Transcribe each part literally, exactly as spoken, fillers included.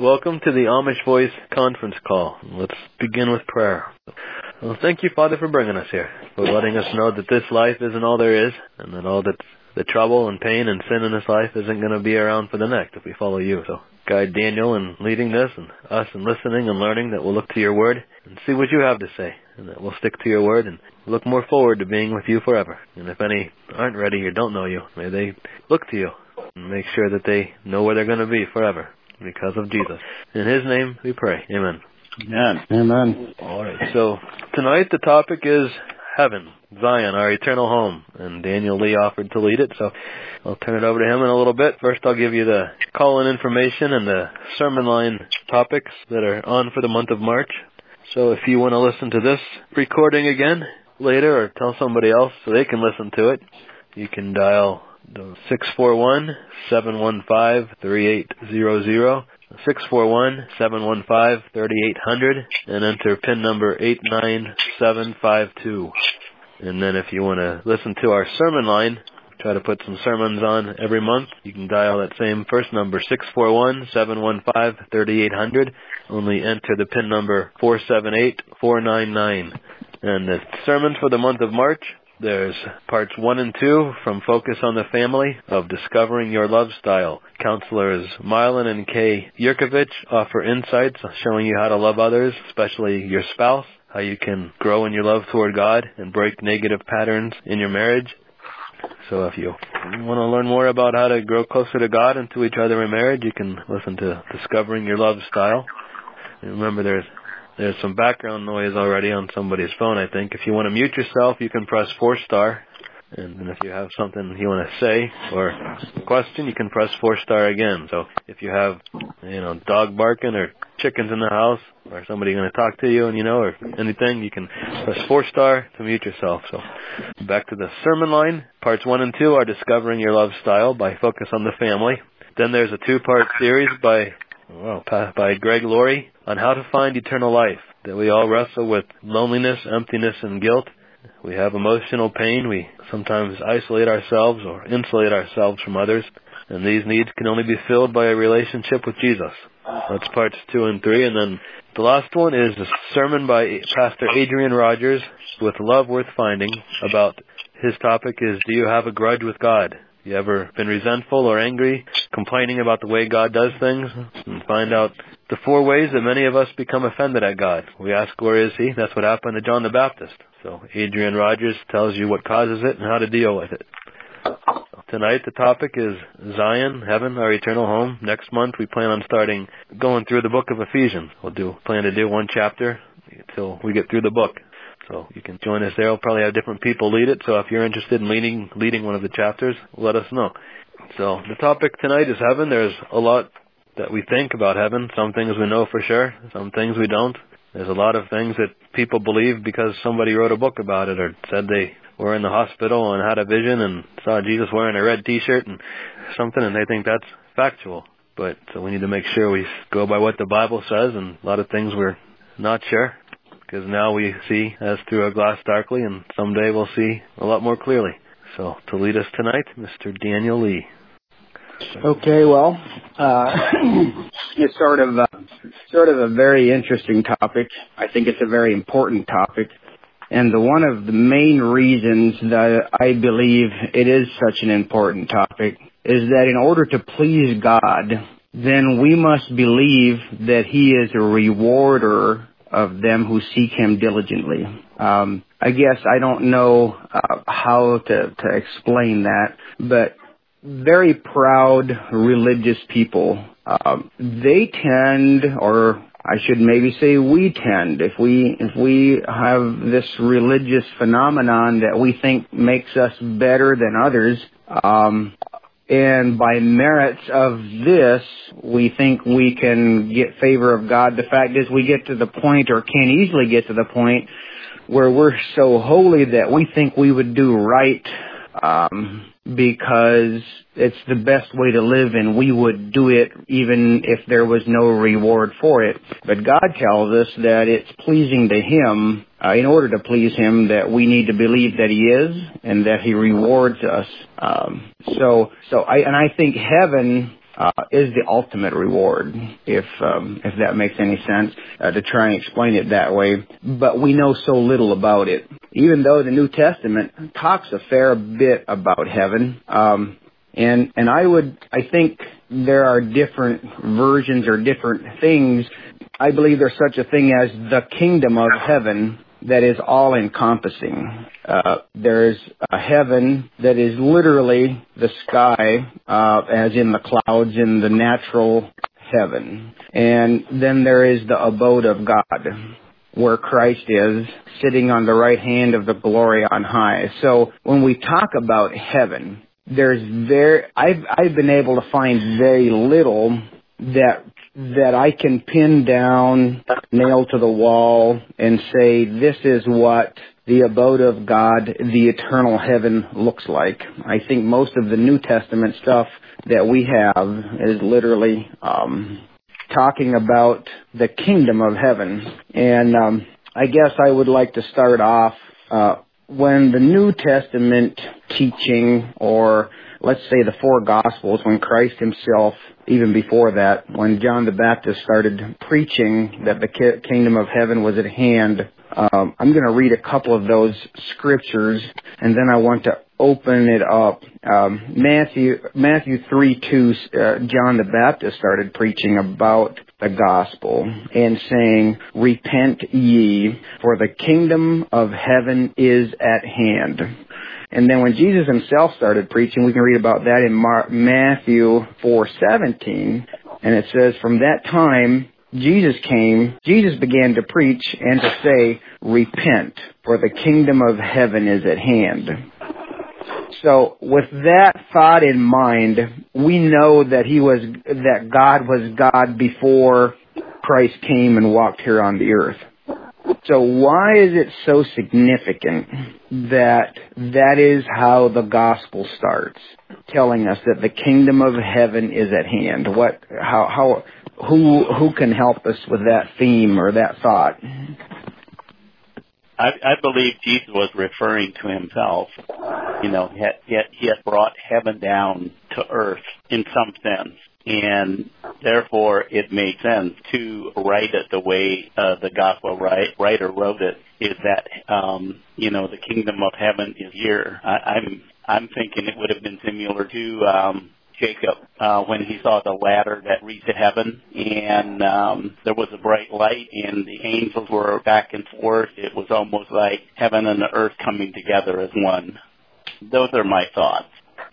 welcome to the Amish Voice conference call. Let's begin with prayer. Well, thank you, Father, for bringing us here, for letting us know that this life isn't all there is, and that all that the trouble and pain and sin in this life isn't going to be around for the next if we follow you. So guide Daniel in leading this, and us in listening and learning, that we'll look to your word and see what you have to say, and that we'll stick to your word and look more forward to being with you forever. And if any aren't ready or don't know you, may they look to you and make sure that they know where they're going to be forever because of Jesus. In his name we pray. Amen. Amen. Amen. All right. So tonight the topic is heaven, Zion, our eternal home. And Daniel Lee offered to lead it, so I'll turn it over to him in a little bit. First I'll give you the call-in information and the sermon line topics that are on for the month of March. So if you want to listen to this recording again later, or tell somebody else so they can listen to it, you can dial six four one, seven one five, three eight zero zero, six four one, seven one five, three eight zero zero, and enter PIN number eight nine seven five two. And then if you want to listen to our sermon line, try to put some sermons on every month, you can dial that same first number, six four one, seven one five, three eight zero zero, only enter the PIN number four seven eight four nine nine. And the sermons for the month of March, there's parts one and two from Focus on the Family of Discovering Your Love Style. Counselors Marlon and Kay Yurkovich offer insights showing you how to love others, especially your spouse, how you can grow in your love toward God and break negative patterns in your marriage. So if you want to learn more about how to grow closer to God and to each other in marriage, you can listen to Discovering Your Love Style. And remember, there's There's some background noise already on somebody's phone, I think. If you want to mute yourself, you can press four star. And then if you have something you want to say or a question, you can press four star again. So if you have, you know, dog barking or chickens in the house, or somebody going to talk to you and you know, or anything, you can press four star to mute yourself. So back to the sermon line. Parts one and two are Discovering Your Love Style by Focus on the Family. Then there's a two-part series by Well, by Greg Laurie on how to find eternal life, that we all wrestle with loneliness, emptiness, and guilt. We have emotional pain. We sometimes isolate ourselves or insulate ourselves from others, and these needs can only be filled by a relationship with Jesus. That's parts two and three. And then the last one is a sermon by Pastor Adrian Rogers with Love Worth Finding. About his topic is, do you have a grudge with God? You ever been resentful or angry, complaining about the way God does things? And find out the four ways that many of us become offended at God. We ask, where is he? That's what happened to John the Baptist. So Adrian Rogers tells you what causes it and how to deal with it. Tonight the topic is Zion, heaven, our eternal home. Next month we plan on starting going through the book of Ephesians. We'll do plan to do one chapter until we get through the book. So you can join us there. We'll probably have different people lead it. So if you're interested in leading leading one of the chapters, let us know. So the topic tonight is heaven. There's a lot that we think about heaven. Some things we know for sure. Some things we don't. There's a lot of things that people believe because somebody wrote a book about it or said they were in the hospital and had a vision and saw Jesus wearing a red T-shirt and something, and they think that's factual. But so we need to make sure we go by what the Bible says, and a lot of things we're not sure. Because now we see as through a glass darkly, and someday we'll see a lot more clearly. So to lead us tonight, Mister Daniel Lee. Okay, well, uh, it's sort of uh, sort of a very interesting topic. I think it's a very important topic, and the one of the main reasons that I believe it is such an important topic is that in order to please God, then we must believe that He is a rewarder of them who seek Him diligently. Um, I guess I don't know uh, how to, to explain that, but very proud religious people, um, they tend, or I should maybe say we tend, if we if we have this religious phenomenon that we think makes us better than others, um, and by merits of this, we think we can get favor of God. The fact is we get to the point, or can easily get to the point, where we're so holy that we think we would do right um, because it's the best way to live, and we would do it even if there was no reward for it. But God tells us that it's pleasing to Him, uh, in order to please Him, that we need to believe that He is and that He rewards us. Um, so, so I and I think heaven uh, is the ultimate reward, if um, if that makes any sense, uh, to try and explain it that way. But we know so little about it. Even though the New Testament talks a fair bit about heaven, um, and and I would, I think there are different versions or different things. I believe there's such a thing as the kingdom of heaven that is all-encompassing. Uh, there's a heaven that is literally the sky, uh, as in the clouds in the natural heaven. And then there is the abode of God, where Christ is, sitting on the right hand of the glory on high. So when we talk about heaven, there's very, I've, I've been able to find very little that that I can pin down, nail to the wall, and say, this is what the abode of God, the eternal heaven, looks like. I think most of the New Testament stuff that we have is literally um, talking about the kingdom of heaven. And um, I guess I would like to start off uh, when the New Testament teaching, or let's say the four Gospels, when Christ himself, even before that, when John the Baptist started preaching that the kingdom of heaven was at hand, um, I'm going to read a couple of those scriptures, and then I want to open it up. Um, Matthew Matthew three two, uh, John the Baptist started preaching about the gospel and saying, repent ye, for the kingdom of heaven is at hand. And then when Jesus himself started preaching, we can read about that in Mar- Matthew four seventeen, and it says, from that time Jesus came, Jesus began to preach and to say, repent, for the kingdom of heaven is at hand. So with that thought in mind, we know that he was, that God was God before Christ came and walked here on the earth. So why is it so significant that that is how the gospel starts, telling us that the kingdom of heaven is at hand? What, how, how, who, who can help us with that theme or that thought? I, I believe Jesus was referring to himself. You know, he had, he had, he had brought heaven down to earth in some sense. And therefore, it made sense to write it the way uh, the gospel write, writer wrote it. Is that um, you know, the kingdom of heaven is here. I, I'm I'm thinking it would have been similar to um, Jacob uh, when he saw the ladder that reached to heaven, and um, there was a bright light, and the angels were back and forth. It was almost like heaven and the earth coming together as one. Those are my thoughts.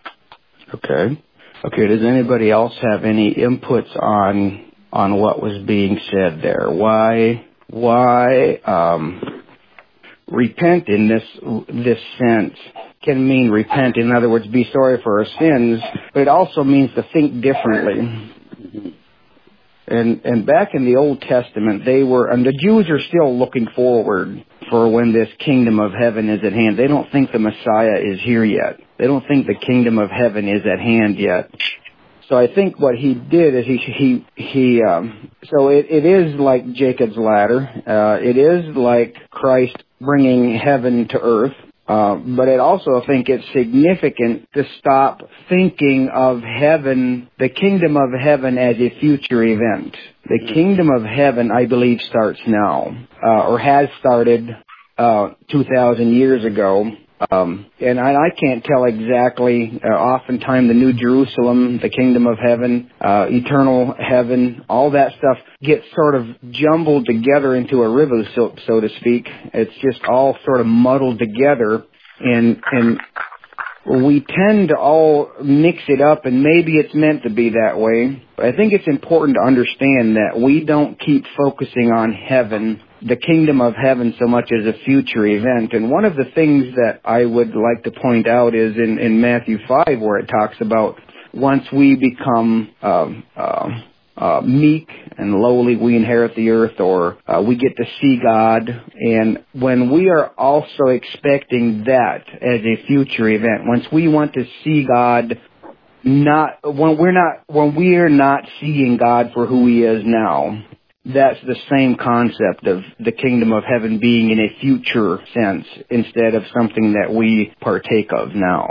Okay. Okay, does anybody else have any inputs on on what was being said there? Why why um, repent in this this sense can mean repent, in other words, be sorry for our sins, but it also means to think differently. And and back in the Old Testament, they were, and the Jews are still looking forward for when this kingdom of heaven is at hand. They don't think the Messiah is here yet. They don't think the kingdom of heaven is at hand yet. So I think what he did is he he he. Um, so it, it is like Jacob's ladder. Uh, it is like Christ bringing heaven to earth. Uh, but I also think it's significant to stop thinking of heaven, the kingdom of heaven, as a future event. The kingdom of heaven, I believe, starts now, uh, or has started uh, two thousand years ago. Um, and I, I can't tell exactly. Uh, oftentimes, the New Jerusalem, the kingdom of heaven, uh, eternal heaven, all that stuff gets sort of jumbled together into a river, so, so to speak. It's just all sort of muddled together, and and we tend to all mix it up, and maybe it's meant to be that way. But I think it's important to understand that we don't keep focusing on heaven, the kingdom of heaven, so much as a future event. And one of the things that I would like to point out is in, in Matthew five, where it talks about once we become um, uh, uh, meek and lowly, we inherit the earth, or uh, we get to see God. And when we are also expecting that as a future event, once we want to see God, not when we're not when we are not seeing God for who He is now, that's the same concept of the kingdom of heaven being in a future sense instead of something that we partake of now.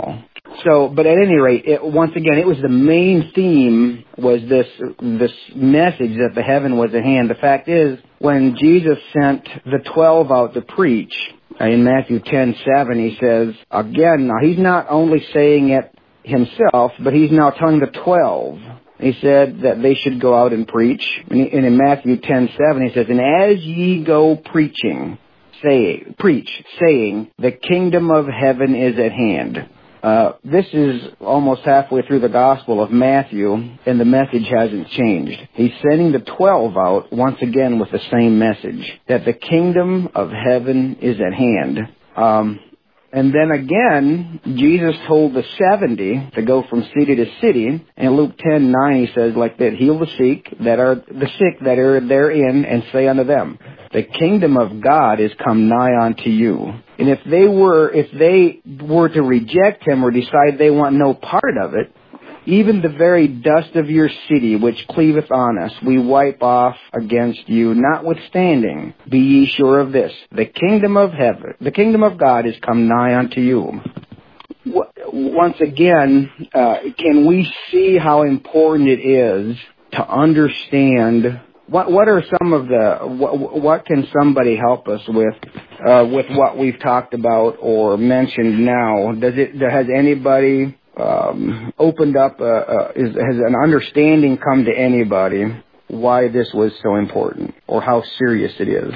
So, but at any rate, it, once again, it was the main theme was this this message that the heaven was at hand. The fact is, when Jesus sent the twelve out to preach, in Matthew ten seven, he says, again, now he's not only saying it himself, but he's now telling the twelve. He said that they should go out and preach. And in Matthew ten seven, he says, and as ye go preaching, say, preach, saying, the kingdom of heaven is at hand. Uh, this is almost halfway through the Gospel of Matthew, and the message hasn't changed. He's sending the twelve out once again with the same message, that the kingdom of heaven is at hand. Um, and then again, Jesus told the seventy to go from city to city. In Luke ten nine, he says like that, heal the sick that are the sick that are therein, and say unto them, the kingdom of God is come nigh unto you. And if they were, if they were to reject him or decide they want no part of it, even the very dust of your city, which cleaveth on us, we wipe off against you. Notwithstanding, be ye sure of this: the kingdom of heaven, the kingdom of God, is come nigh unto you. Once again, uh, can we see how important it is to understand? What what are some of the what, what can somebody help us with uh, with what we've talked about or mentioned now? Does it has anybody um, opened up? Uh, uh, is, has an understanding come to anybody why this was so important or how serious it is?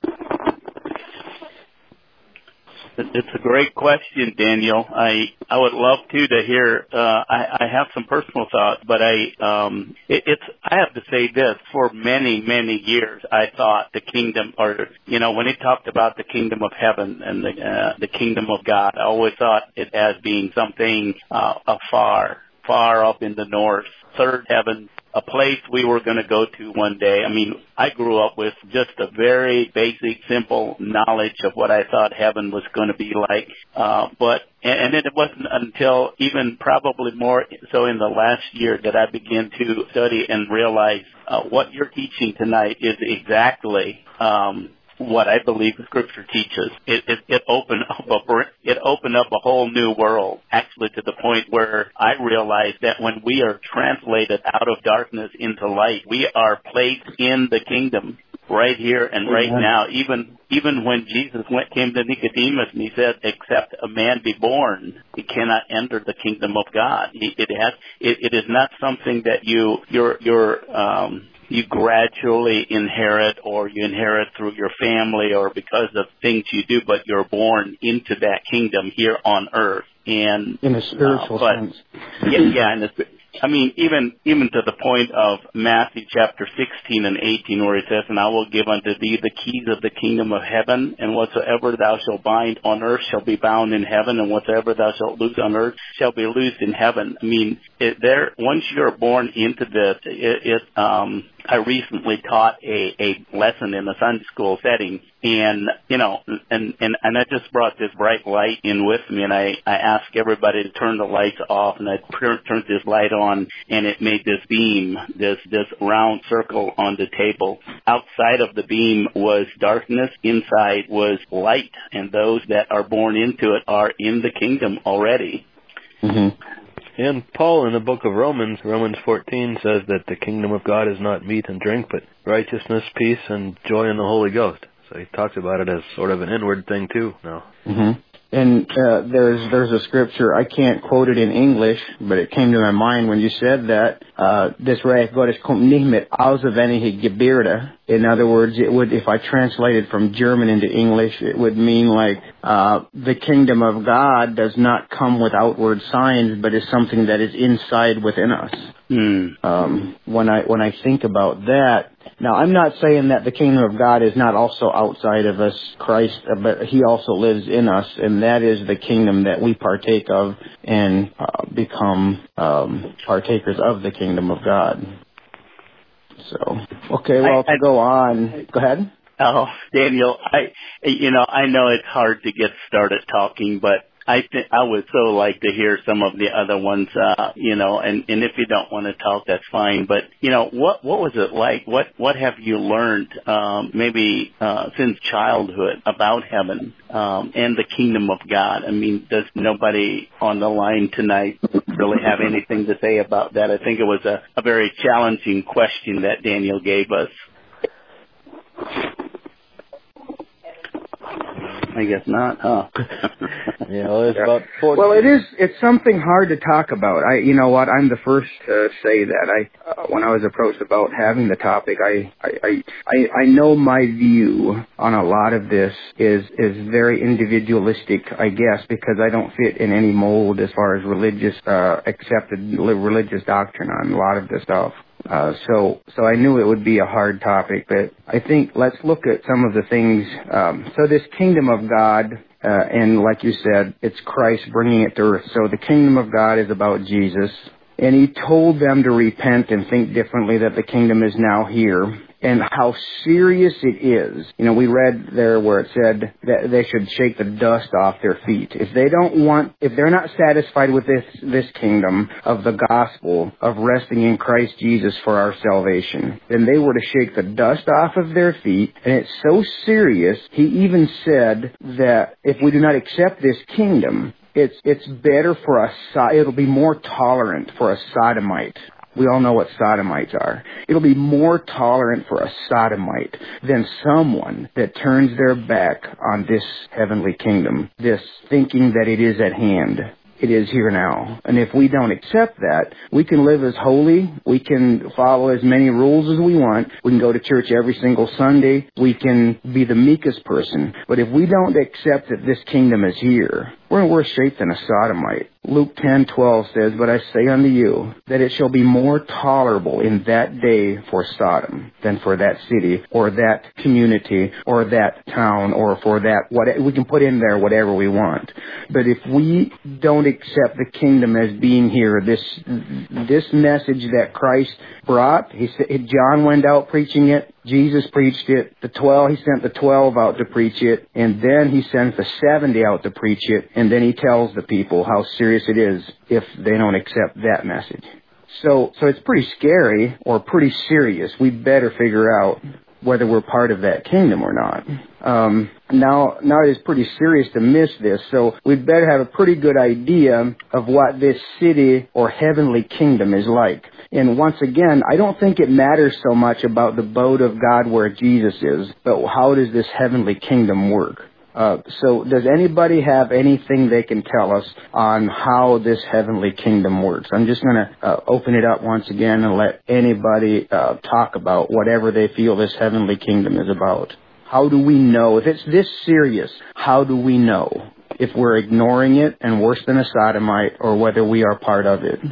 It's a great question, Daniel. I I would love to to hear. Uh, I, I have some personal thoughts, but I um it, it's I have to say this: for many many years, I thought the kingdom, or you know, when he talked about the kingdom of heaven and the uh, the kingdom of God, I always thought it as being something uh, afar, far up in the north, third heaven. A place we were going to go to one day. I mean, I grew up with just a very basic, simple knowledge of what I thought heaven was going to be like. Uh, but, and it wasn't until even probably more so in the last year that I began to study and realize uh, what you're teaching tonight is exactly, um, what I believe the Scripture teaches. It, it, it opened up a it opened up a whole new world, actually, to the point where I realized that when we are translated out of darkness into light, we are placed in the kingdom right here and right Amen. Now. Even even when Jesus went came to Nicodemus and he said, "Except a man be born, he cannot enter the kingdom of God." It, it has it, it is not something that you you're you're um, you gradually inherit, or you inherit through your family or because of things you do, but you're born into that kingdom here on earth. And in a spiritual uh, but, sense. Yeah, yeah. In the, I mean, even even to the point of Matthew chapter sixteen and eighteen, where it says, "And I will give unto thee the keys of the kingdom of heaven, and whatsoever thou shalt bind on earth shall be bound in heaven, and whatsoever thou shalt loose on earth shall be loosed in heaven." I mean, it, there once you're born into this, it, it um. I recently taught a, a lesson in a Sunday school setting, and, you know, and, and, and I just brought this bright light in with me, and I, I asked everybody to turn the lights off, and I turned this light on, and it made this beam, this, this round circle on the table. Outside of the beam was darkness, inside was light, and those that are born into it are in the kingdom already. Mm-hmm. And Paul in the book of Romans, Romans fourteen, says that the kingdom of God is not meat and drink, but righteousness, peace, and joy in the Holy Ghost. So he talks about it as sort of an inward thing too now. Mm-hmm. And uh, there's there's a scripture, I can't quote it in English, but it came to my mind when you said that. Uh, this Reich Gottes kommt nicht mit auswendige Gebirde. In other words, it would, if I translated from German into English, it would mean like uh, the kingdom of God does not come with outward signs, but is something that is inside within us. Mm. Um, when I when I think about that, now I'm not saying that the kingdom of God is not also outside of us, Christ, but He also lives in us, and that is the kingdom that we partake of and uh, become um, partakers of the kingdom of God. So, okay, well, I, I, to go on, go ahead. Oh, Daniel, I, you know, I know it's hard to get started talking, but I think I would so like to hear some of the other ones, uh, you know, and, and if you don't want to talk, that's fine. But, you know, what, what was it like? What, what have you learned, um, maybe, uh, since childhood about heaven, um, and the kingdom of God? I mean, does nobody on the line tonight really have anything to say about that? I think it was a, a very challenging question that Daniel gave us. I guess not, huh? Yeah, well, it's about forty. Well, it is. It's something hard to talk about. I, you know what? I'm the first to say that. I, uh, when I was approached about having the topic, I, I, I, I know my view on a lot of this is is very individualistic, I guess, because I don't fit in any mold as far as religious, uh, accepted religious doctrine on a lot of this stuff. Uh, so, so I knew it would be a hard topic, but I think let's look at some of the things. Um, so this kingdom of God, uh, and like you said, it's Christ bringing it to earth. So the kingdom of God is about Jesus, and he told them to repent and think differently, that the kingdom is now here. And how serious it is. You know, we read there where it said that they should shake the dust off their feet. If they don't want, if they're not satisfied with this, this kingdom of the gospel, of resting in Christ Jesus for our salvation, then they were to shake the dust off of their feet. And it's so serious, he even said that if we do not accept this kingdom, it's, it's better for a, it'll be more tolerant for a sodomite. We all know what sodomites are. It'll be more tolerant for a sodomite than someone that turns their back on this heavenly kingdom, this thinking that it is at hand. It is here now. And if we don't accept that, we can live as holy. We can follow as many rules as we want. We can go to church every single Sunday. We can be the meekest person. But if we don't accept that this kingdom is here, we're in worse shape than a sodomite. Luke ten twelve says, "But I say unto you, that it shall be more tolerable in that day for Sodom than for that city, or that community, or that town, or for that," what we can put in there whatever we want. But if we don't accept the kingdom as being here, this this message that Christ brought, he said, John went out preaching it, Jesus preached it, the twelve, he sent the twelve out to preach it, and then he sends the seventy out to preach it, and then he tells the people how serious it is if they don't accept that message. So, so it's pretty scary or pretty serious. We better figure out whether we're part of that kingdom or not. Um, now, now it is pretty serious to miss this, so we'd better have a pretty good idea of what this city or heavenly kingdom is like. And once again, I don't think it matters so much about the abode of God where Jesus is, but how does this heavenly kingdom work? Uh, so does anybody have anything they can tell us on how this heavenly kingdom works? I'm just going to uh, open it up once again and let anybody uh, talk about whatever they feel this heavenly kingdom is about. How do we know? If it's this serious, how do we know if we're ignoring it and worse than a sodomite, or whether we are part of it?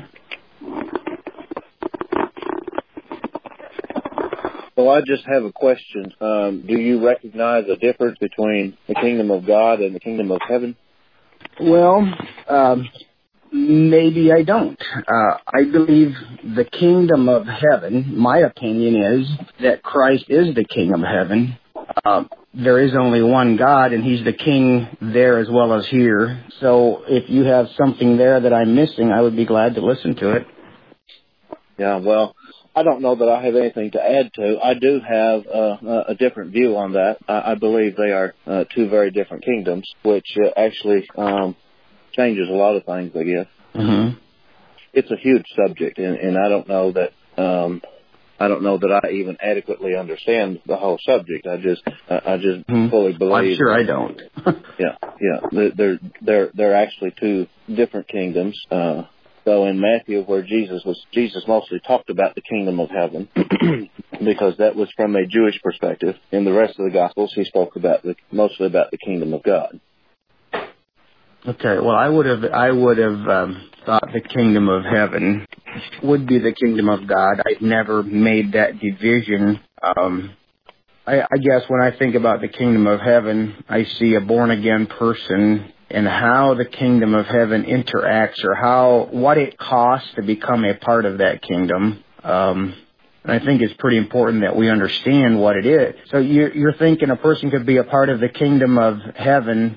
Well, I just have a question. Um, do you recognize a difference between the kingdom of God and the kingdom of heaven? Well, um, maybe I don't. Uh, I believe the kingdom of heaven, my opinion is that Christ is the king of heaven. Uh, there is only one God, and he's the king there as well as here. So if you have something there that I'm missing, I would be glad to listen to it. Yeah, well, I don't know that I have anything to add to. I do have uh, a different view on that. I, I believe they are uh, two very different kingdoms, which uh, actually um, changes a lot of things, I guess. Mm-hmm. It's a huge subject, and, and I don't know that um, I don't know that I even adequately understand the whole subject. I just uh, I just mm-hmm. fully believe. I'm sure I don't. yeah, yeah. They're they're they're actually two different kingdoms. Uh, So in Matthew, where Jesus was, Jesus mostly talked about the kingdom of heaven because that was from a Jewish perspective. In the rest of the Gospels, he spoke about the, mostly about the kingdom of God. Okay, well, I would have, I would have um, thought the kingdom of heaven would be the kingdom of God. I've never made that division. Um, I, I guess when I think about the kingdom of heaven, I see a born-again person and how the kingdom of heaven interacts, or how, what it costs to become a part of that kingdom. Um, and I think it's pretty important that we understand what it is. So you're, you're thinking a person could be a part of the kingdom of heaven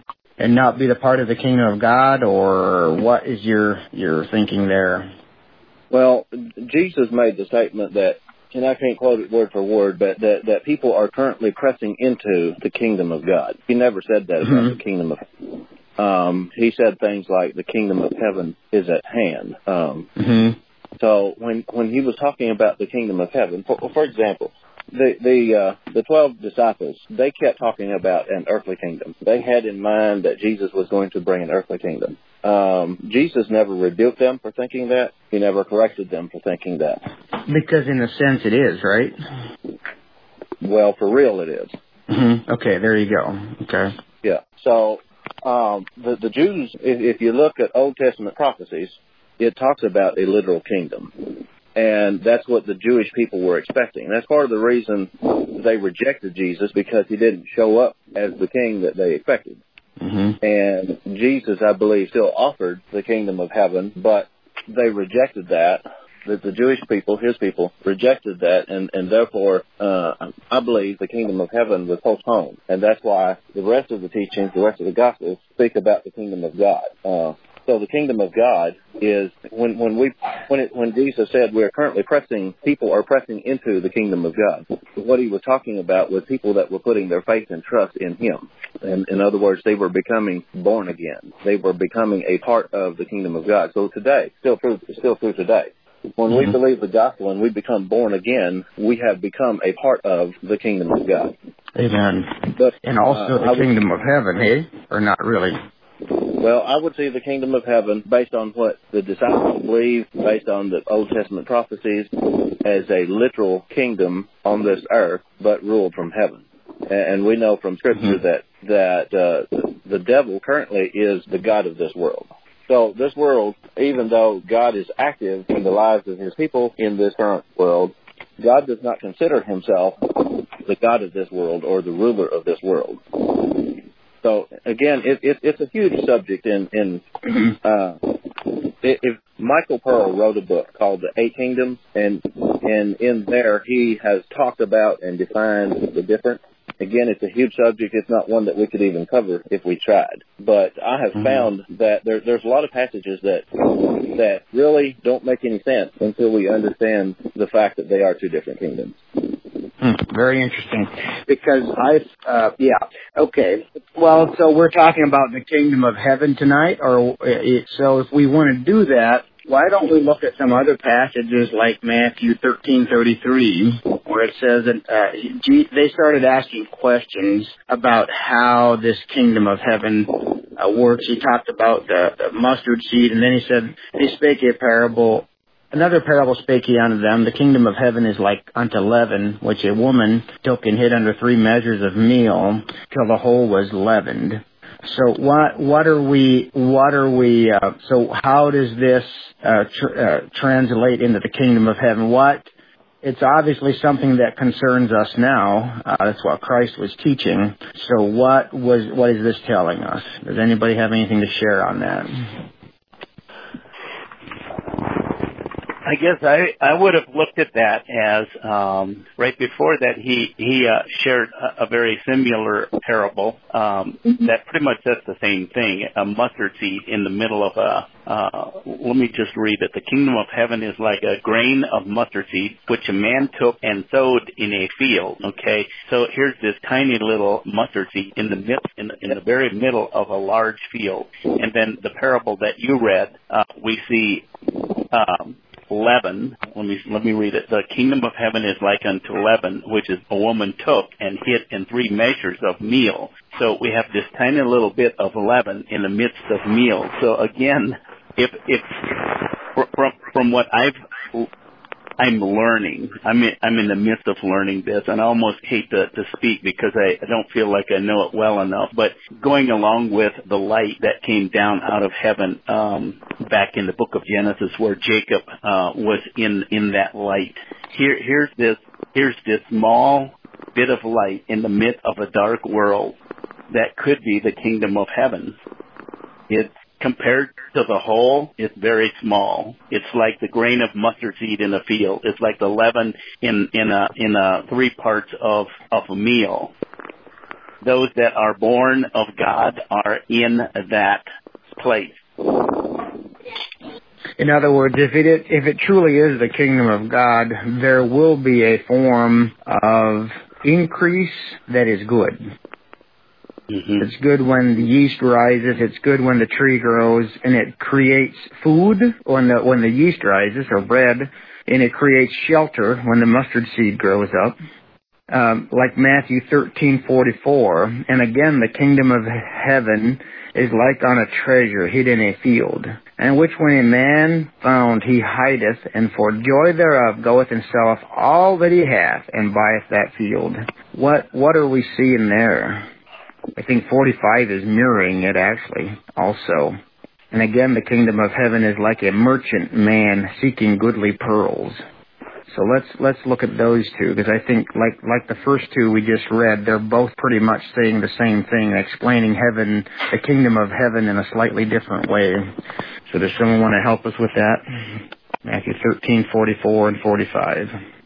and not be the part of the kingdom of God, or what is your your thinking there? Well, Jesus made the statement that, and I can't quote it word for word, but that, that people are currently pressing into the kingdom of God. He never said that about mm-hmm. the kingdom of heaven. Um, he said things like the kingdom of heaven is at hand. Um, mm-hmm. So when when he was talking about the kingdom of heaven, for, for example, the the uh, the twelve disciples, they kept talking about an earthly kingdom. They had in mind that Jesus was going to bring an earthly kingdom. Um, Jesus never rebuked them for thinking that. He never corrected them for thinking that. Because in a sense it is, right? Well, for real it is. Mm-hmm. Okay, there you go. Okay. Yeah. So um, the, the Jews, if, if you look at Old Testament prophecies, it talks about a literal kingdom. And that's what the Jewish people were expecting. That's part of the reason they rejected Jesus, because he didn't show up as the king that they expected. Mm-hmm. And Jesus, I believe, still offered the kingdom of heaven, but they rejected that. That the Jewish people, his people, rejected that, and, and therefore, uh, I believe the kingdom of heaven was postponed. And that's why the rest of the teachings, the rest of the Gospels, speak about the kingdom of God. Uh, so the kingdom of God is, when, when we, when it, when Jesus said we're currently pressing, people are pressing into the kingdom of God, what he was talking about was people that were putting their faith and trust in him. And in other words, they were becoming born again. They were becoming a part of the kingdom of God. So today, still true, still true today. When mm-hmm. we believe the gospel and we become born again, we have become a part of the kingdom of God. Amen. But, and also uh, the kingdom would, of heaven, eh? Or not really? Well, I would see the kingdom of heaven, based on what the disciples believed, based on the Old Testament prophecies, as a literal kingdom on this earth, but ruled from heaven. And we know from Scripture mm-hmm. that, that uh, the devil currently is the god of this world. So this world, even though God is active in the lives of his people in this current world, God does not consider himself the God of this world or the ruler of this world. So again, it, it, it's a huge subject. In, in uh, if Michael Pearl wrote a book called The Eight Kingdoms, and and in there he has talked about and defined the difference. Again, it's a huge subject. It's not one that we could even cover if we tried. But I have mm-hmm. found that there, there's a lot of passages that that really don't make any sense until we understand the fact that they are two different kingdoms. Mm, very interesting. Because I, uh, yeah, okay. Well, so we're talking about the kingdom of heaven tonight, or so if we want to do that, why don't we look at some other passages like Matthew thirteen thirty-three, where it says that uh, they started asking questions about how this kingdom of heaven uh, works. He talked about the, the mustard seed, and then he said, he spake a parable. Another parable spake he unto them, the kingdom of heaven is like unto leaven, which a woman took and hid under three measures of meal, till the whole was leavened. So what what are we what are we uh, so how does this uh, tr- uh, translate into the kingdom of heaven? What it's obviously something that concerns us now. Uh, that's what Christ was teaching. So what was what is this telling us? Does anybody have anything to share on that? I guess I, I would have looked at that as um, right before that he he uh, shared a, a very similar parable um, mm-hmm. that pretty much says the same thing. A mustard seed in the middle of a. Uh, let me just read it. The kingdom of heaven is like a grain of mustard seed which a man took and sowed in a field. Okay, so here's this tiny little mustard seed in the midst, in the, in the very middle of a large field. And then the parable that you read, uh, we see. Um, leaven. Let me let me read it. The kingdom of heaven is like unto leaven, which is a woman took and hid in three measures of meal. So we have this tiny little bit of leaven in the midst of meal. So again, if if from from what I've I'm learning. I'm in, I'm in the midst of learning this, and I almost hate to, to speak because I, I don't feel like I know it well enough. But going along with the light that came down out of heaven um, back in the book of Genesis, where Jacob uh, was in in that light. Here here's this here's this small bit of light in the midst of a dark world that could be the kingdom of heaven. It's compared to the whole, it's very small. It's like the grain of mustard seed in a field. It's like the leaven in in a in a three parts of of a meal. those that are born of God are in that place. In other words, if it if it truly is the kingdom of God, there will be a form of increase that is good. Mm-hmm. It's good when the yeast rises. It's good when the tree grows, and it creates food when the when the yeast rises, or bread, and it creates shelter when the mustard seed grows up. Um, like Matthew thirteen forty-four, and again, the kingdom of heaven is like on a treasure hid in a field, and which when a man found he hideth, and for joy thereof goeth and selleth all that he hath, and buyeth that field. What what are we seeing there? I think forty-five is mirroring it actually also. And again, the kingdom of heaven is like a merchant man seeking goodly pearls. So let's let's look at those two, because I think like like the first two we just read, they're both pretty much saying the same thing, explaining heaven, the kingdom of heaven, in a slightly different way. So does someone want to help us with that? Matthew thirteen, forty-four and forty-five.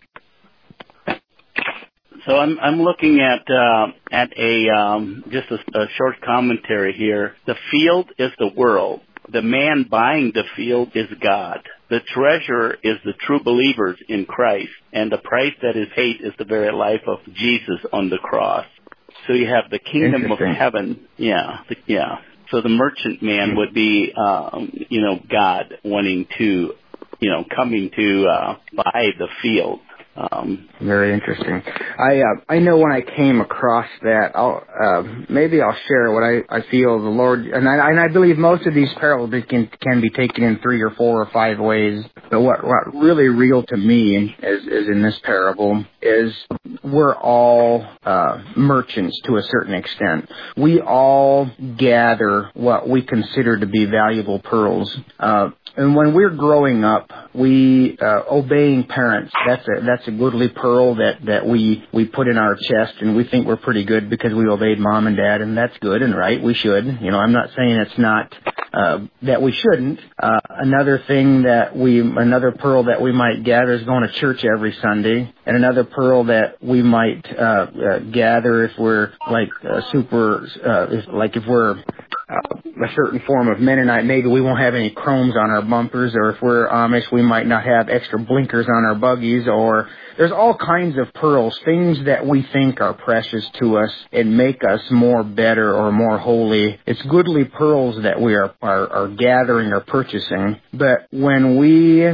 So I'm I'm looking at uh, at a um, just a, a short commentary here. The field is the world. The man buying the field is God. The treasure is the true believers in Christ, and the price that is paid is the very life of Jesus on the cross. So you have the kingdom of heaven. Yeah, the, yeah. So the merchant man would be, um, you know, God wanting to, you know, coming to uh, buy the field. Um, Very interesting. I uh, I know when I came across that, I'll uh, maybe I'll share what I, I feel the Lord, and I and I believe most of these parables can can be taken in three or four or five ways. But what what really real to me is is in this parable is we're all uh, merchants to a certain extent. We all gather what we consider to be valuable pearls. Uh, And when we're growing up, we uh, obeying parents. That's a that's a goodly pearl that, that we, we put in our chest, and we think we're pretty good because we obeyed mom and dad, and that's good and right. We should. You know, I'm not saying it's not uh, that we shouldn't. Uh, another thing that we another pearl that we might gather is going to church every Sunday, and another pearl that we might uh, uh, gather if we're like uh, super uh, if, like if we're Uh, a certain form of Mennonite, maybe we won't have any chromes on our bumpers, or if we're Amish, we might not have extra blinkers on our buggies, or there's all kinds of pearls, things that we think are precious to us and make us more better or more holy. It's goodly pearls that we are, are, are gathering or purchasing. But when we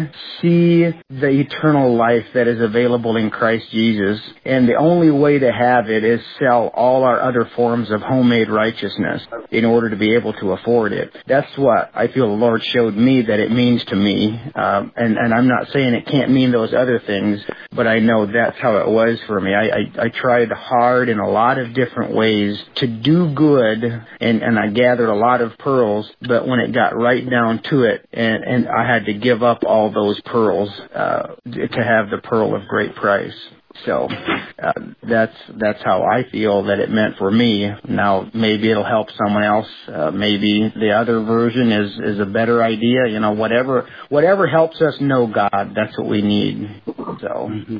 see the eternal life that is available in Christ Jesus, and the only way to have it is sell all our other forms of homemade righteousness in order to be able to afford it. That's what I feel the Lord showed me that it means to me. Um, and, and I'm not saying it can't mean those other things, but I know that's how it was for me. I, I, I tried hard in a lot of different ways to do good, and, and I gathered a lot of pearls, but when it got right down to it, and, and I had to give up all those pearls uh, to have the pearl of great price. So uh, that's that's how I feel that it meant for me. Now, maybe it'll help someone else. Uh, maybe the other version is, is a better idea. You know, whatever whatever helps us know God, that's what we need. So,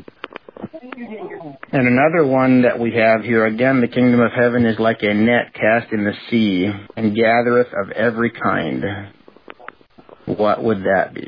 and another one that we have here, again, the kingdom of heaven is like a net cast in the sea, and gathereth of every kind. What would that be?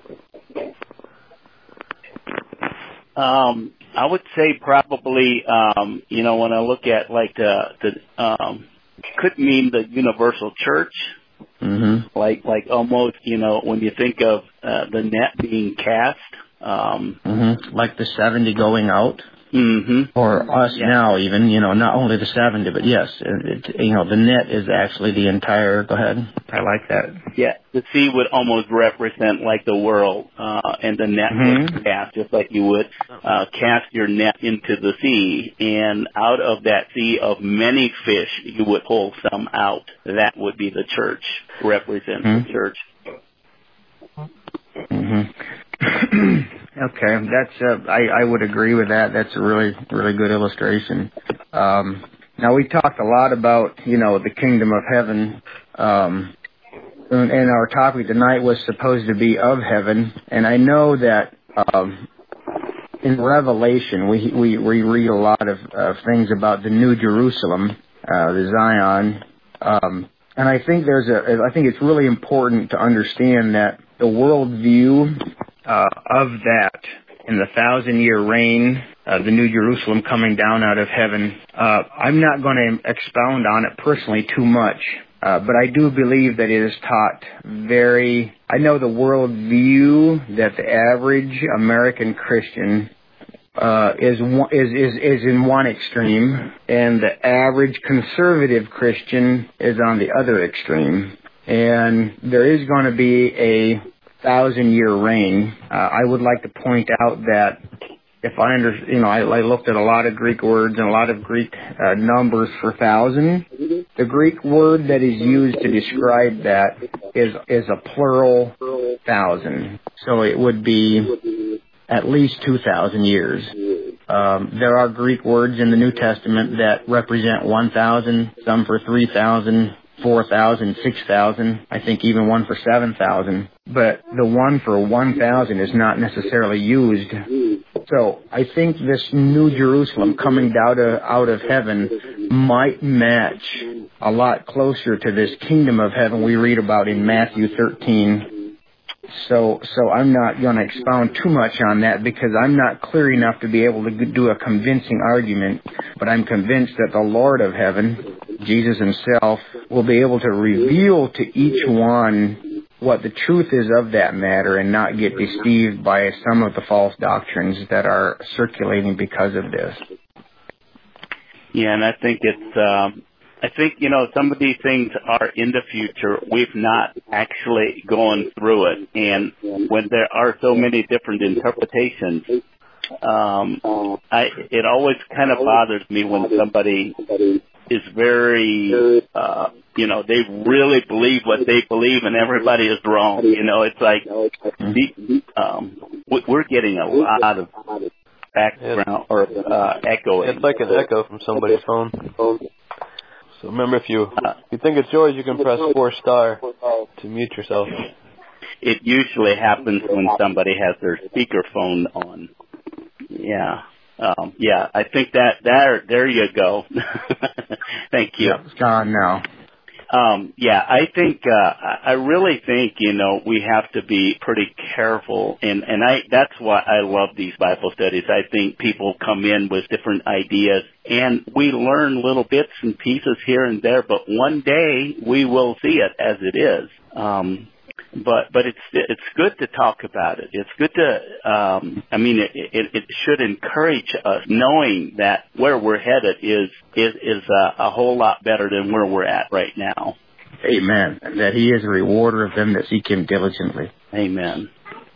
Um. I would say probably, um, you know, when I look at like the, the um, could mean the universal church, mm-hmm. like like almost, you know, when you think of uh, the net being cast, um, mm-hmm. like the seventy going out. Mm-hmm. Or us yeah. now even, you know, not only the seventy, but yes, it, you know, the net is actually the entire, go ahead. I like that. Yeah, the sea would almost represent like the world, uh, and the net mm-hmm. would cast, just like you would uh, cast your net into the sea, and out of that sea of many fish, you would pull some out. That would be the church, represent mm-hmm. the church. Mm-hmm. Okay, that's uh, I, I would agree with that. That's a really, really good illustration. Um, now, we talked a lot about, you know, the kingdom of heaven, um, and, and our topic tonight was supposed to be of heaven, and I know that um, in Revelation we, we, we read a lot of uh, things about the New Jerusalem. uh, the Zion. Um, and I think there's a, I think it's really important to understand that the worldview uh, of that in the thousand-year reign, uh, the New Jerusalem coming down out of heaven, uh, I'm not going to expound on it personally too much. Uh, but I do believe that it is taught very, I know the worldview that the average American Christian uh, is, one, is, is, is in one extreme, and the average conservative Christian is on the other extreme. And there is going to be a thousand-year reign. Uh, I would like to point out that if I under, you know, I, I looked at a lot of Greek words and a lot of Greek uh, numbers for thousand. The Greek word that is used to describe that is is a plural thousand. So it would be at least two thousand years. Um, there are Greek words in the New Testament that represent one thousand, some for three thousand, four thousand, six thousand, I think even one for seven thousand. But the one for one thousand is not necessarily used. So I think this New Jerusalem coming down to, out of heaven might match a lot closer to this kingdom of heaven we read about in Matthew thirteen. So, so I'm not going to expound too much on that because I'm not clear enough to be able to do a convincing argument, but I'm convinced that the Lord of heaven, Jesus himself, will be able to reveal to each one what the truth is of that matter and not get deceived by some of the false doctrines that are circulating because of this. Yeah, and I think it's, um, I think, you know, some of these things are in the future. We've not actually gone through it. And when there are so many different interpretations, um, I, it always kind of bothers me when somebody is very, uh, you know, they really believe what they believe and everybody is wrong. You know, it's like the, um, we're getting a lot of background or uh, echo. It's like an echo from somebody's phone. So remember, if you if you think it's yours, you can press four star to mute yourself. It usually happens when somebody has their speakerphone on. Yeah. Um, yeah, I think that there, there you go. Thank you. Yeah, it's gone now. Um, yeah, I think, uh, I really think, you know, we have to be pretty careful, and, and I, that's why I love these Bible studies. I think people come in with different ideas, and we learn little bits and pieces here and there, but one day we will see it as it is. Um, But but it's it's good to talk about it. It's good to um, I mean it, it it should encourage us knowing that where we're headed is is is a, a whole lot better than where we're at right now. Amen. That He is a rewarder of them that seek Him diligently. Amen.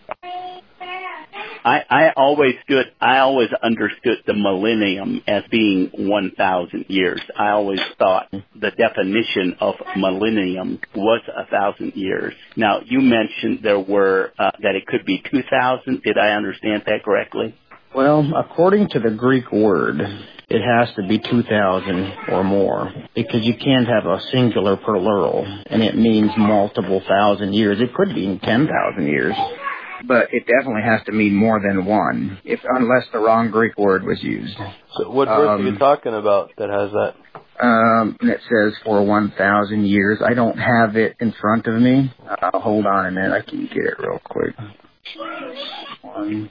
I, I always stood, I always understood the millennium as being one thousand years. I always thought the definition of millennium was a thousand years. Now, you mentioned there were, uh, that it could be two thousand. Did I understand that correctly? Well, according to the Greek word, it has to be two thousand or more, because you can't have a singular plural, and it means multiple thousand years. It could be ten thousand years. But it definitely has to mean more than one, if unless the wrong Greek word was used. So what verse um, are you talking about that has that? Um, it says for one thousand years. I don't have it in front of me. Uh, hold on a minute. I can get it real quick. One.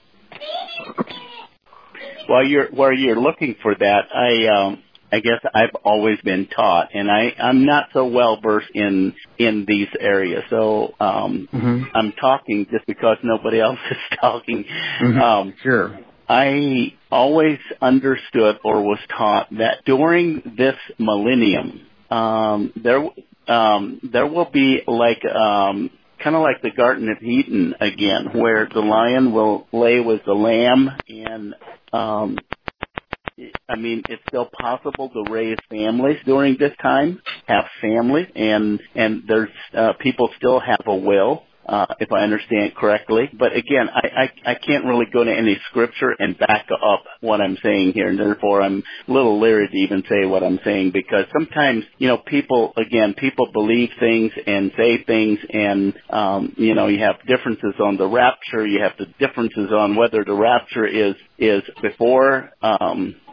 While you're while you're looking for that, I um. I guess I've always been taught, and I, I'm not so well versed in in these areas. So um, mm-hmm. I'm talking just because nobody else is talking. Mm-hmm. Um, sure. I always understood or was taught that during this millennium, um, there um, there will be like um, kind of like the Garden of Eden again, where the lion will lay with the lamb, and um, I mean, it's still possible to raise families during this time, have families, and and there's uh, people still have a will, uh, if I understand correctly. But again, I, I I can't really go to any scripture and back up what I'm saying here, and therefore I'm a little leery to even say what I'm saying, because sometimes, you know, people, again, people believe things and say things, and, um, you know, you have differences on the rapture, you have the differences on whether the rapture is, is before, um,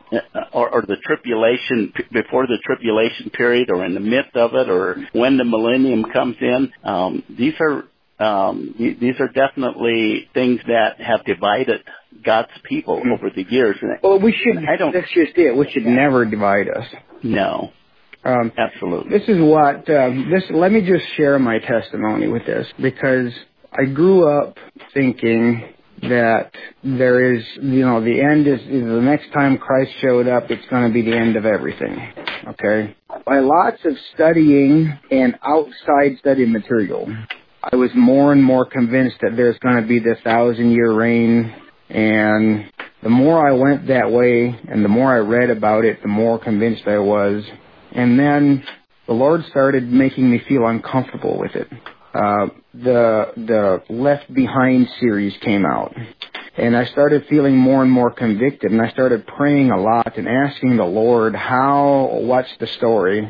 or, or the tribulation, before the tribulation period, or in the midst of it, or when the millennium comes in. Um, these are um, these are definitely things that have divided God's people mm-hmm. over the years. Well, we should. I don't. That's just it. We should never divide us. No. Um, Absolutely. This is what um, this. Let me just share my testimony with this, because I grew up thinking that there is, you know, the end is, the next time Christ showed up, it's going to be the end of everything. Okay? By lots of studying and outside study material, I was more and more convinced that there's going to be this thousand-year reign, and the more I went that way and the more I read about it, the more convinced I was. And then the Lord started making me feel uncomfortable with it. Uh, the the Left Behind series came out, and I started feeling more and more convicted, and I started praying a lot and asking the Lord, how, what's the story?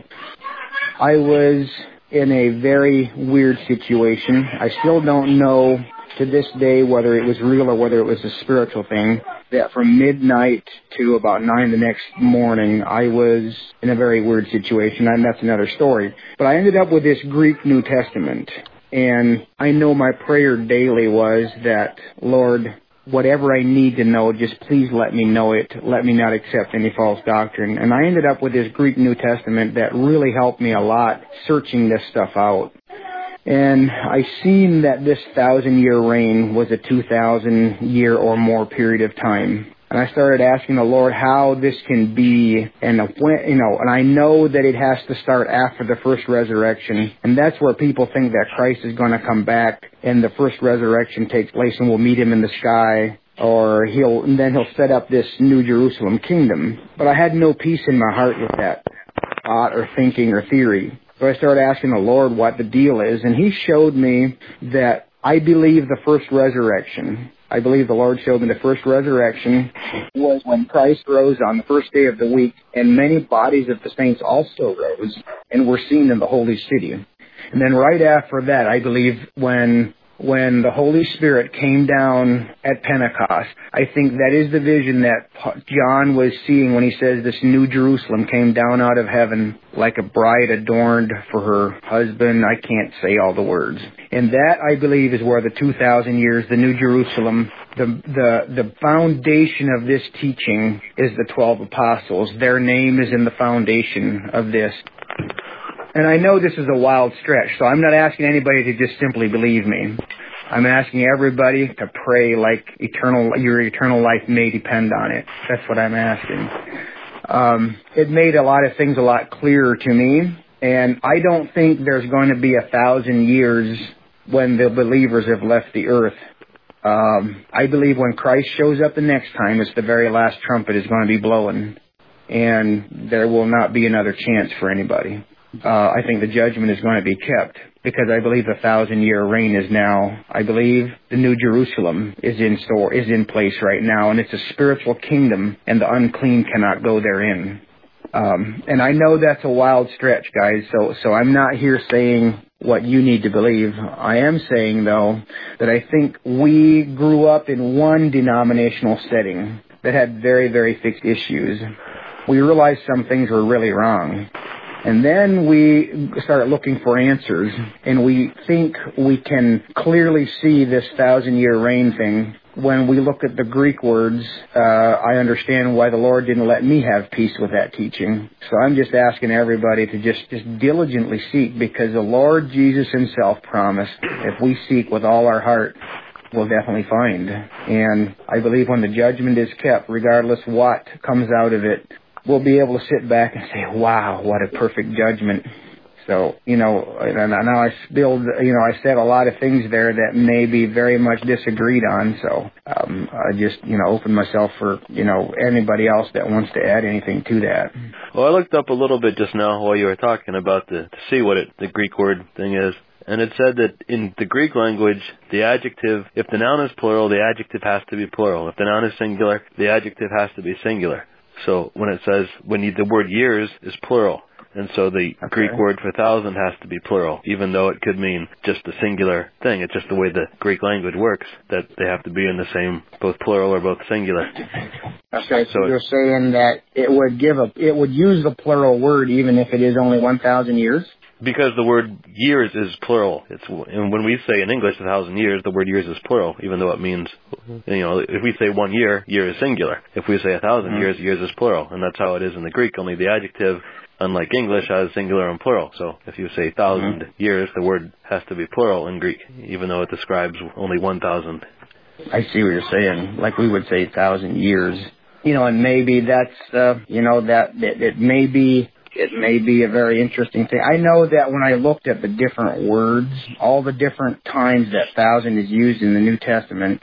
I was in a very weird situation. I still don't know to this day whether it was real or whether it was a spiritual thing, that from midnight to about nine the next morning, I was in a very weird situation, and that's another story. But I ended up with this Greek New Testament, and I know my prayer daily was that, Lord, whatever I need to know, just please let me know it. Let me not accept any false doctrine. And I ended up with this Greek New Testament that really helped me a lot searching this stuff out. And I seen that this thousand-year reign was a two thousand year or more period of time. And I started asking the Lord how this can be, and when, you know, and I know that it has to start after the first resurrection, and that's where people think that Christ is going to come back, and the first resurrection takes place, and we'll meet him in the sky, or he'll, and then he'll set up this New Jerusalem kingdom. But I had no peace in my heart with that thought or thinking or theory. So I started asking the Lord what the deal is, and he showed me that I believe the first resurrection, I believe the Lord showed me the first resurrection was when Christ rose on the first day of the week, and many bodies of the saints also rose and were seen in the holy city. And then right after that, I believe when when the Holy Spirit came down at Pentecost, I think that is the vision that John was seeing when he says this New Jerusalem came down out of heaven like a bride adorned for her husband. I can't say all the words. And that, I believe, is where the two thousand years, the New Jerusalem, the, the, the foundation of this teaching is the twelve apostles. Their name is in the foundation of this. And I know this is a wild stretch, so I'm not asking anybody to just simply believe me. I'm asking everybody to pray like eternal, your eternal life may depend on it. That's what I'm asking. Um, it made a lot of things a lot clearer to me, and I don't think there's going to be a thousand years when the believers have left the earth. Um, I believe when Christ shows up the next time, it's the very last trumpet is going to be blowing, and there will not be another chance for anybody. Uh, I think the judgment is going to be kept because I believe the thousand-year reign is now. I believe the New Jerusalem is in store, is in place right now, and it's a spiritual kingdom, and the unclean cannot go therein. Um, and I know that's a wild stretch, guys. So, so I'm not here saying what you need to believe. I am saying, though, that I think we grew up in one denominational setting that had very, very fixed issues. We realized some things were really wrong. And then we started looking for answers, and we think we can clearly see this thousand-year reign thing. When we look at the Greek words, uh, I understand why the Lord didn't let me have peace with that teaching. So I'm just asking everybody to just, just diligently seek, because the Lord Jesus himself promised if we seek with all our heart, we'll definitely find. And I believe when the judgment is kept, regardless what comes out of it, we'll be able to sit back and say, wow, what a perfect judgment. So, you know, and now I spilled, you know, I said a lot of things there that may be very much disagreed on. So um, I just, you know, open myself for, you know, anybody else that wants to add anything to that. Well, I looked up a little bit just now while you were talking about the, to see what it, the Greek word thing is. And it said that in the Greek language, the adjective, if the noun is plural, the adjective has to be plural. If the noun is singular, the adjective has to be singular. So when it says, when you, the word years is plural, And so the okay. Greek word for thousand has to be plural, even though it could mean just a singular thing. It's just the way the Greek language works, that they have to be in the same, both plural or both singular. Okay, so, so you're saying that it would give a, it would use the plural word even if it is only one thousand years? Because the word years is plural. It's, and when we say in English a thousand years, the word years is plural, even though it means, you know, if we say one year, year is singular. If we say a thousand mm-hmm. years, years is plural. And that's how it is in the Greek, only the adjective, unlike English, has singular and plural. So if you say thousand mm-hmm. years, the word has to be plural in Greek, even though it describes only one thousand. I see what you're saying. Like we would say thousand years. You know, and maybe that's, uh, you know, that, that it may be, it may be a very interesting thing. I know that when I looked at the different words, all the different times that thousand is used in the New Testament,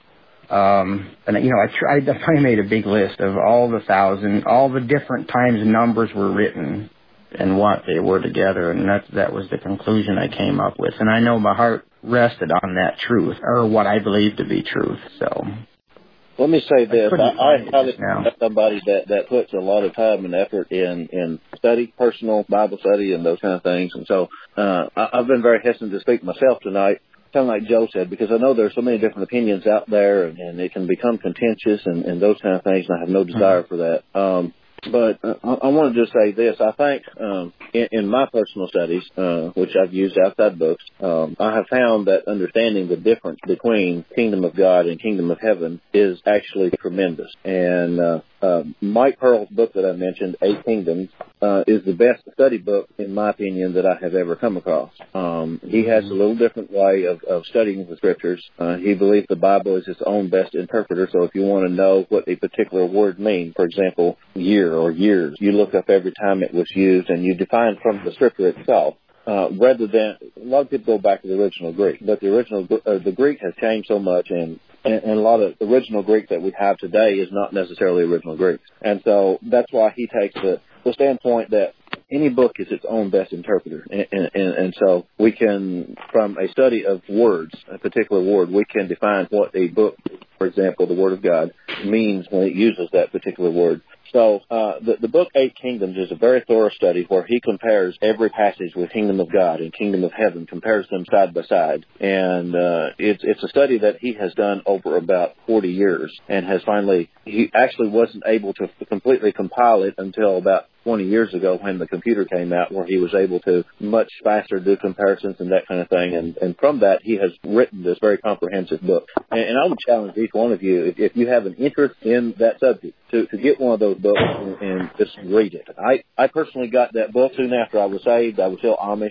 um, and, you know, I tried, I made a big list of all the thousand, all the different times numbers were written and what they were together, and that, that was the conclusion I came up with. And I know my heart rested on that truth, or what I believe to be truth, so... Let me say this. I, I highly recommend somebody that, that puts a lot of time and effort in, in study, personal Bible study, and those kind of things. And so uh, I, I've been very hesitant to speak myself tonight, kind of like Joe said, because I know there's so many different opinions out there, and, and it can become contentious and, and those kind of things, and I have no desire mm-hmm. for that. Um, But uh, I, I want to just say this. I think um, in, in my personal studies, uh, which I've used outside books, um, I have found that understanding the difference between Kingdom of God and Kingdom of Heaven is actually tremendous. And uh, uh, Mike Pearl's book that I mentioned, Eight Kingdoms, uh, is the best study book, in my opinion, that I have ever come across. Um, he has a little different way of, of studying the Scriptures. Uh, he believes the Bible is his own best interpreter. So if you want to know what a particular word means, for example, year or years, you look up every time it was used and you define from the Scripture itself. Uh, rather than, a lot of people go back to the original Greek, but the original, uh, the Greek has changed so much, and, and, and a lot of the original Greek that we have today is not necessarily original Greek. And so that's why he takes the, the standpoint that any book is its own best interpreter. And, and, and so we can, from a study of words, a particular word, we can define what a book, for example, the Word of God, means when it uses that particular word. So uh, the, the book Eight Kingdoms is a very thorough study where he compares every passage with Kingdom of God and Kingdom of Heaven, compares them side by side. And uh, it's it's a study that he has done over about forty years and has finally, he actually wasn't able to completely compile it until about twenty years ago when the computer came out, where he was able to much faster do comparisons and that kind of thing. And, and from that, he has written this very comprehensive book. And, and I would challenge each one of you, if, if you have an interest in that subject, to, to get one of those books and, and just read it. I, I personally got that book soon after I was saved. I was still Amish,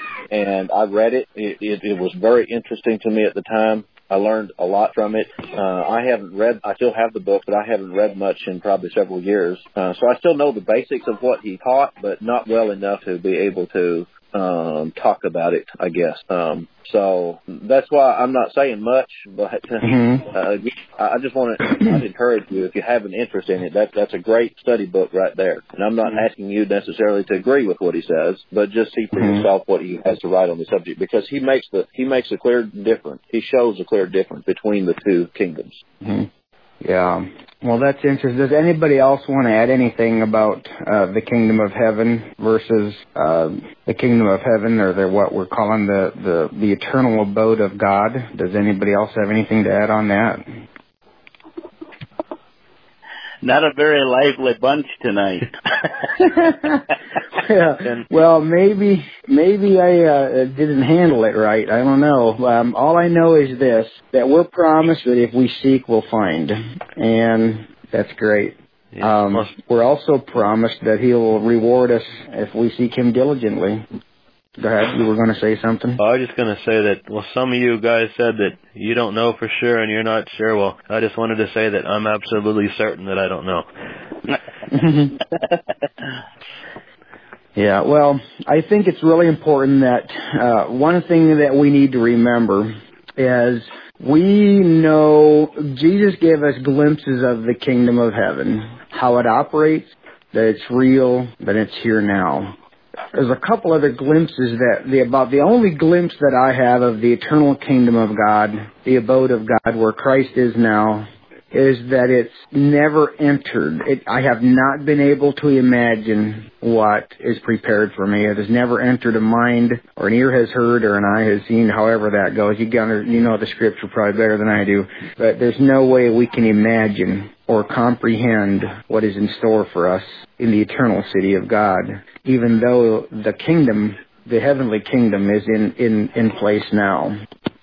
and I read it. It, it, it was very interesting to me at the time. I learned a lot from it. Uh, I haven't read, I still have the book, but I haven't read much in probably several years. Uh, so I still know the basics of what he taught, but not well enough to be able to um, talk about it, I guess. Um, so that's why I'm not saying much, but mm-hmm. uh, I just want to encourage you, if you have an interest in it, that, that's a great study book right there. And I'm not mm-hmm. asking you necessarily to agree with what he says, but just see for mm-hmm. yourself what he has to write on the subject, because he makes the he makes a clear difference. He shows a clear difference between the two kingdoms. Mm-hmm. Yeah. Well, that's interesting. Does anybody else want to add anything about uh, the Kingdom of Heaven versus uh, the Kingdom of Heaven, or the, what we're calling the, the, the eternal abode of God? Does anybody else have anything to add on that? Not a very lively bunch tonight. Yeah. Well, maybe maybe I uh, didn't handle it right. I don't know. Um, all I know is this, that we're promised that if we seek, we'll find. And that's great. Yeah, um, we're also promised that he'll reward us if we seek him diligently. Go ahead. You were going to say something? Oh, I was just going to say that, well, some of you guys said that you don't know for sure and you're not sure. Well, I just wanted to say that I'm absolutely certain that I don't know. Yeah, well, I think it's really important that uh, one thing that we need to remember is we know Jesus gave us glimpses of the kingdom of heaven, how it operates, that it's real, that it's here now. There's a couple other glimpses that the about the only glimpse that I have of the eternal kingdom of God, the abode of God, where Christ is now, is that it's never entered. It, I have not been able to imagine what is prepared for me. It has never entered a mind, or an ear has heard, or an eye has seen, however that goes. You, gotta, you know the scripture probably better than I do. But there's no way we can imagine or comprehend what is in store for us in the eternal city of God, even though the kingdom, the heavenly kingdom, is in, in, in place now.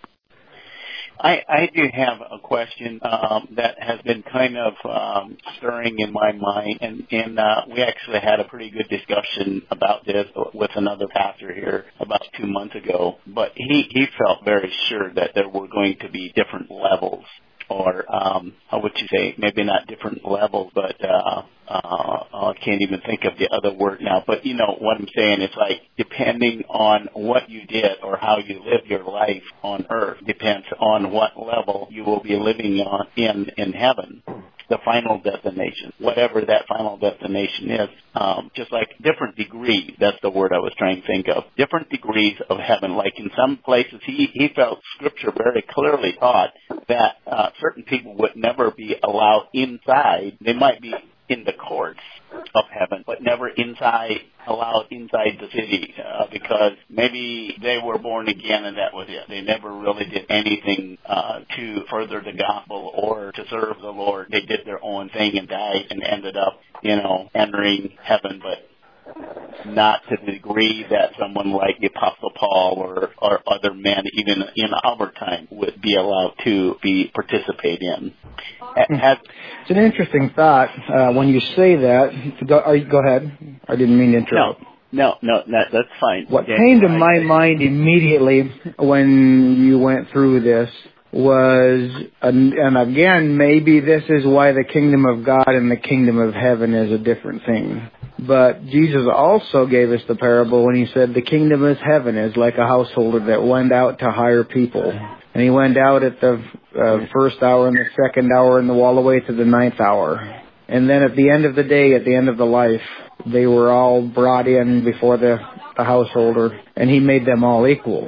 I, I do have a question um, that has been kind of um, stirring in my mind, and, and uh, we actually had a pretty good discussion about this with another pastor here about two months ago, but he, he felt very sure that there were going to be different levels, or um, how would you say, maybe not different levels, but uh, uh, I can't even think of the other word now. But you know what I'm saying? It's like depending on what you did or how you live your life on earth depends on what level you will be living on in, in heaven, the final destination, whatever that final destination is. Um, just like different degrees, that's the word I was trying to think of, different degrees of heaven. Like in some places, he, he felt Scripture very clearly taught that uh, certain people would never be allowed inside. They might be in the courts of heaven, but never inside, allowed inside the city, uh, because maybe they were born again and that was it. They never really did anything uh, to further the gospel or to serve the Lord. They did their own thing and died and ended up, you know, entering heaven, but not to the degree that someone like the Apostle Paul or, or other men, even in our time, would be allowed to be participate in. Has, it's an interesting thought uh, when you say that. Go, are you, go ahead. I didn't mean to interrupt. No, no, no, that's fine. What yeah, came to I, my mind immediately when you went through this was, and, and again, maybe this is why the kingdom of God and the kingdom of heaven is a different thing. But Jesus also gave us the parable when he said the kingdom of heaven is like a householder that went out to hire people. And he went out at the uh, first hour and the second hour and all the way to the ninth hour. And then at the end of the day, at the end of the life, they were all brought in before the, the householder, and he made them all equal.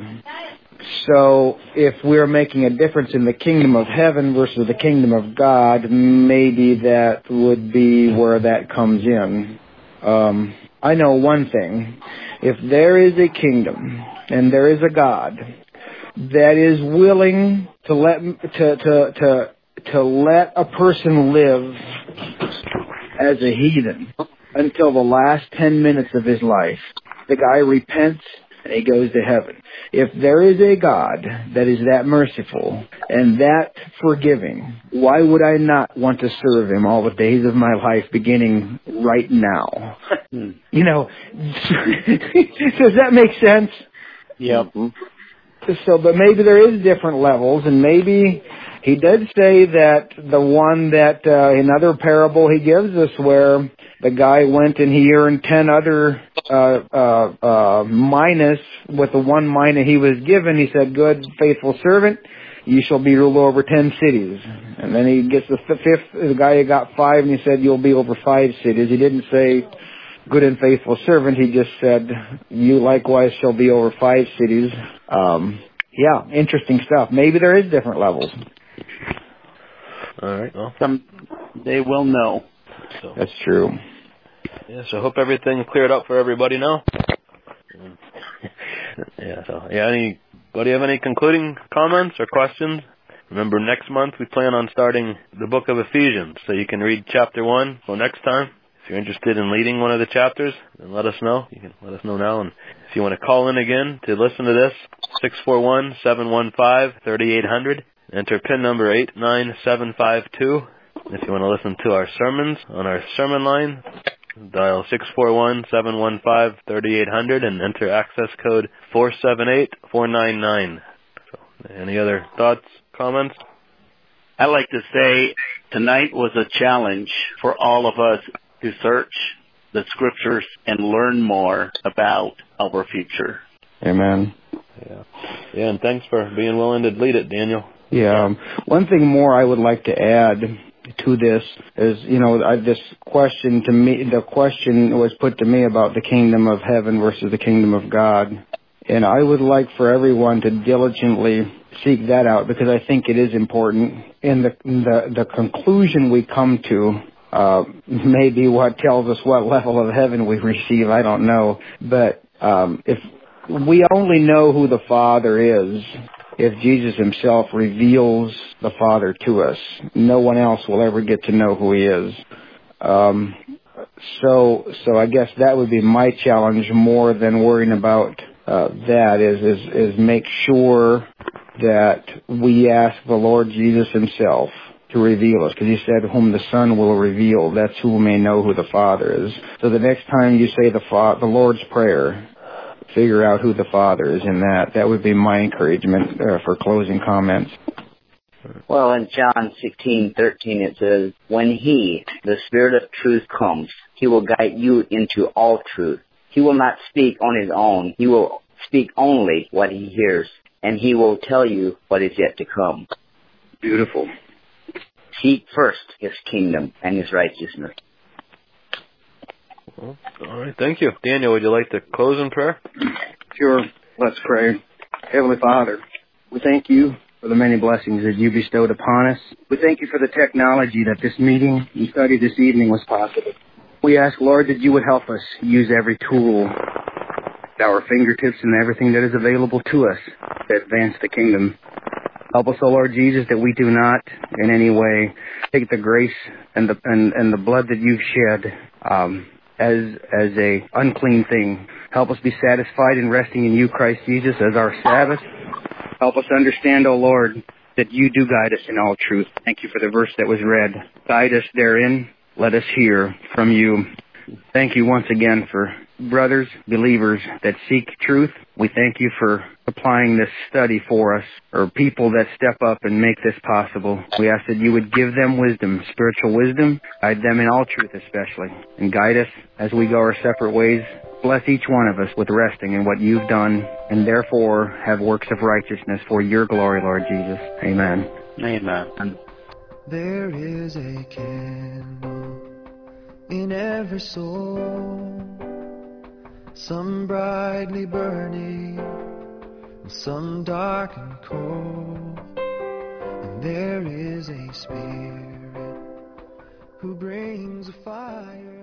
So if we're making a difference in the kingdom of heaven versus the kingdom of God, maybe that would be where that comes in. Um, I know one thing. If there is a kingdom and there is a God that is willing to let to to to to let a person live as a heathen until the last ten minutes of his life, the guy repents and he goes to heaven. If there is a God that is that merciful and that forgiving, why would I not want to serve him all the days of my life beginning right now? You know, does that make sense? Yep. So, but maybe there is different levels, and maybe he did say that the one that, uh, in other parable he gives us where the guy went and he earned ten other uh, uh, uh, minas with the one mina he was given. He said, good, faithful servant, you shall be ruled over ten cities. And then he gets the fifth, the guy who got five, and he said, you'll be over five cities. He didn't say, good and faithful servant. He just said, you likewise shall be over five cities. Um, yeah, interesting stuff. Maybe there is different levels. All right. Well, some they will know. So. That's true. Yeah, so I hope everything cleared up for everybody now. yeah, so, yeah, anybody have any concluding comments or questions? Remember, next month we plan on starting the book of Ephesians, so you can read chapter one. So next time, if you're interested in leading one of the chapters, then let us know. You can let us know now. And if you want to call in again to listen to this, six four one, seven one five, three eight zero zero. Enter PIN number eight nine seven five two. If you want to listen to our sermons on our sermon line, dial six four one, seven one five, three eight zero zero and enter access code four seven eight, four nine nine. So, any other thoughts, comments? I'd like to say tonight was a challenge for all of us to search the Scriptures and learn more about our future. Amen. Yeah, yeah, and thanks for being willing to lead it, Daniel. Yeah. Um, one thing more I would like to add to this is, you know, I, this question to me, the question was put to me about the kingdom of heaven versus the kingdom of God. And I would like for everyone to diligently seek that out because I think it is important. and the, the, the conclusion we come to uh, may be what tells us what level of heaven we receive. I don't know. But um, if we only know who the Father is if Jesus himself reveals the Father to us. No one else will ever get to know who he is. Um, so, so I guess that would be my challenge more than worrying about uh, that is, is, is make sure that we ask the Lord Jesus himself to reveal us, because he said, whom the Son will reveal, that's who may know who the Father is. So the next time you say the, fa- the Lord's Prayer, figure out who the Father is in that. That would be my encouragement uh, for closing comments. Well, in John sixteen thirteen it says, when he, the Spirit of truth, comes, he will guide you into all truth. He will not speak on his own. He will speak only what he hears, and he will tell you what is yet to come. Beautiful. Seek first his kingdom and his righteousness. Well, all right, thank you. Daniel, would you like to close in prayer? Sure. Let's pray. Heavenly Father, we thank you for the many blessings that you bestowed upon us. We thank you for the technology that this meeting and study this evening was possible. We ask, Lord, that you would help us use every tool at our fingertips and everything that is available to us to advance the kingdom. Help us, O Lord Jesus, that we do not in any way take the grace and the and, and the blood that you've shed um, as as a unclean thing. Help us be satisfied in resting in you, Christ Jesus, as our Sabbath. Help us understand, O Lord, that you do guide us in all truth. Thank you for the verse that was read. Guide us therein. Let us hear from you. Thank you once again for brothers, believers that seek truth. We thank you for applying this study for us, or people that step up and make this possible. We ask that you would give them wisdom, spiritual wisdom, guide them in all truth especially, and guide us as we go our separate ways. Bless each one of us with resting in what you've done, and therefore have works of righteousness for your glory, Lord Jesus. Amen. Amen. There is a candle in every soul, some brightly burning, and some dark and cold. And there is a spirit who brings a fire.